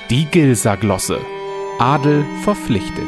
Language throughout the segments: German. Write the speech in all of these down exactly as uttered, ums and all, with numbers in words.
Die Gilser Glosse. Adel verpflichtet.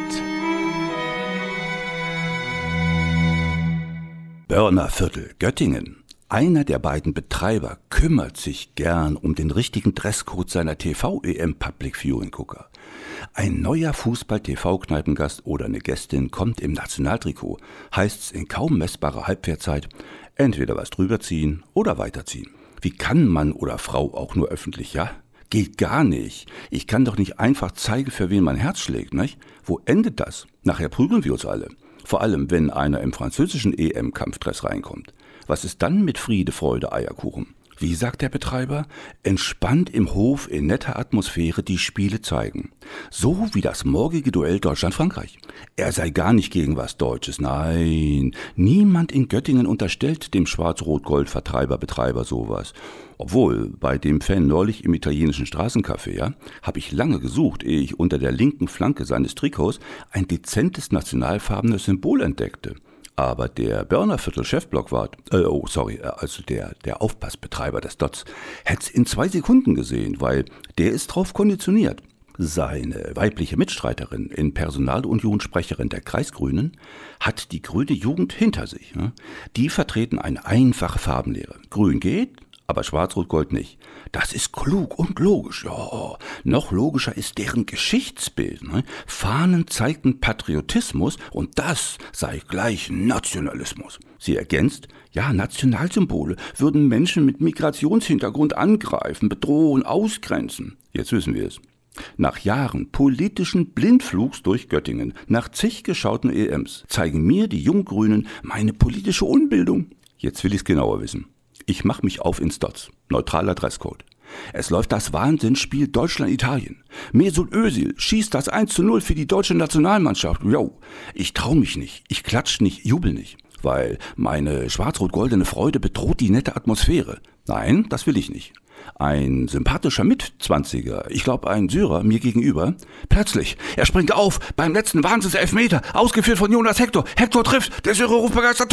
Börnerviertel, Göttingen. Einer der beiden Betreiber kümmert sich gern um den richtigen Dresscode seiner T V-E M Public Viewing Gucker. Ein neuer Fußball-T V-Kneipengast oder eine Gästin kommt im Nationaltrikot, heißt's in kaum messbarer Halbwertzeit, entweder was drüberziehen oder weiterziehen. Wie kann Mann oder Frau auch nur öffentlich, ja? Geht gar nicht. Ich kann doch nicht einfach zeigen, für wen mein Herz schlägt, nicht? Wo endet das? Nachher prügeln wir uns alle. Vor allem, wenn einer im französischen E M-Kampfdress reinkommt. Was ist dann mit Friede, Freude, Eierkuchen? Wie sagt der Betreiber? Entspannt im Hof in netter Atmosphäre die Spiele zeigen. So wie das morgige Duell Deutschland-Frankreich. Er sei gar nicht gegen was Deutsches. Nein, niemand in Göttingen unterstellt dem Schwarz-Rot-Gold-Vertreiber, Betreiber sowas. Obwohl, bei dem Fan neulich im italienischen Straßencafé, ja, habe ich lange gesucht, ehe ich unter der linken Flanke seines Trikots ein dezentes nationalfarbenes Symbol entdeckte. Aber der Börnerviertel-Chefblockwart, äh, oh sorry, also der, der Aufpassbetreiber des Dots, hätt's in zwei Sekunden gesehen, weil der ist drauf konditioniert. Seine weibliche Mitstreiterin in Personalunion-Sprecherin der Kreisgrünen hat die grüne Jugend hinter sich. Ne? Die vertreten eine einfache Farbenlehre. Grün geht, aber Schwarz-Rot-Gold nicht. Das ist klug und logisch. Ja, noch logischer ist deren Geschichtsbild. Ne? Fahnen zeigten Patriotismus und das sei gleich Nationalismus. Sie ergänzt, ja, Nationalsymbole würden Menschen mit Migrationshintergrund angreifen, bedrohen, ausgrenzen. Jetzt wissen wir es. Nach Jahren politischen Blindflugs durch Göttingen, nach zig geschauten E Ms, zeigen mir die Junggrünen meine politische Unbildung. Jetzt will ich's genauer wissen. Ich mache mich auf ins Dots. Neutraler Dresscode. Es läuft das Wahnsinnsspiel Deutschland-Italien. Mesut Özil schießt das eins zu null für die deutsche Nationalmannschaft. Jo, ich trau mich nicht, ich klatsch nicht, jubel nicht. Weil meine schwarz-rot-goldene Freude bedroht die nette Atmosphäre. Nein, das will ich nicht. Ein sympathischer Mitzwanziger, ich glaube ein Syrer, mir gegenüber. Plötzlich, er springt auf beim letzten Wahnsinns-Elfmeter, ausgeführt von Jonas Hector. Hector trifft, der Syrer ruft begeistert,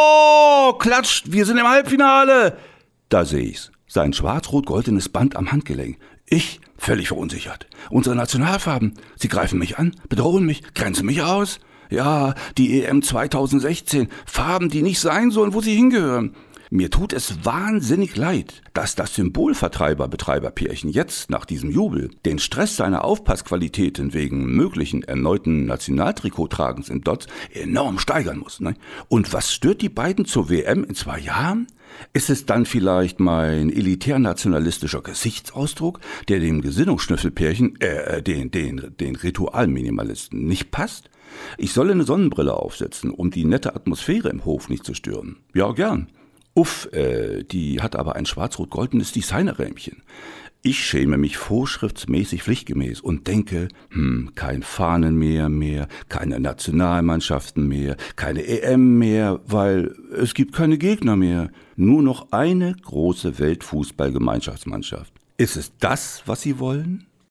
Tor! Klatscht, wir sind im Halbfinale. Da sehe ich's, sein schwarz-rot-goldenes Band am Handgelenk. Ich, völlig verunsichert. Unsere Nationalfarben, sie greifen mich an, bedrohen mich, grenzen mich aus. Ja, die E M zwanzig sechzehn, Farben, die nicht sein sollen, wo sie hingehören. Mir tut es wahnsinnig leid, dass das Symbolvertreiber-Betreiber-Pärchen jetzt nach diesem Jubel den Stress seiner Aufpassqualitäten wegen möglichen erneuten Nationaltrikottragens im Dots enorm steigern muss. Ne? Und was stört die beiden zur W M in zwei Jahren? Ist es dann vielleicht mein elitär-nationalistischer Gesichtsausdruck, der dem Gesinnungsschnüffelpärchen, äh, den, den, den Ritualminimalisten nicht passt? Ich solle eine Sonnenbrille aufsetzen, um die nette Atmosphäre im Hof nicht zu stören. Ja, gern. Uff, äh, die hat aber ein schwarz-rot-goldenes Designerrähmchen. Ich schäme mich vorschriftsmäßig pflichtgemäß und denke, hm, kein Fahnenmeer mehr, keine Nationalmannschaften mehr, keine E M mehr, weil es gibt keine Gegner mehr. Nur noch eine große Weltfußballgemeinschaftsmannschaft. Ist es das, was Sie wollen?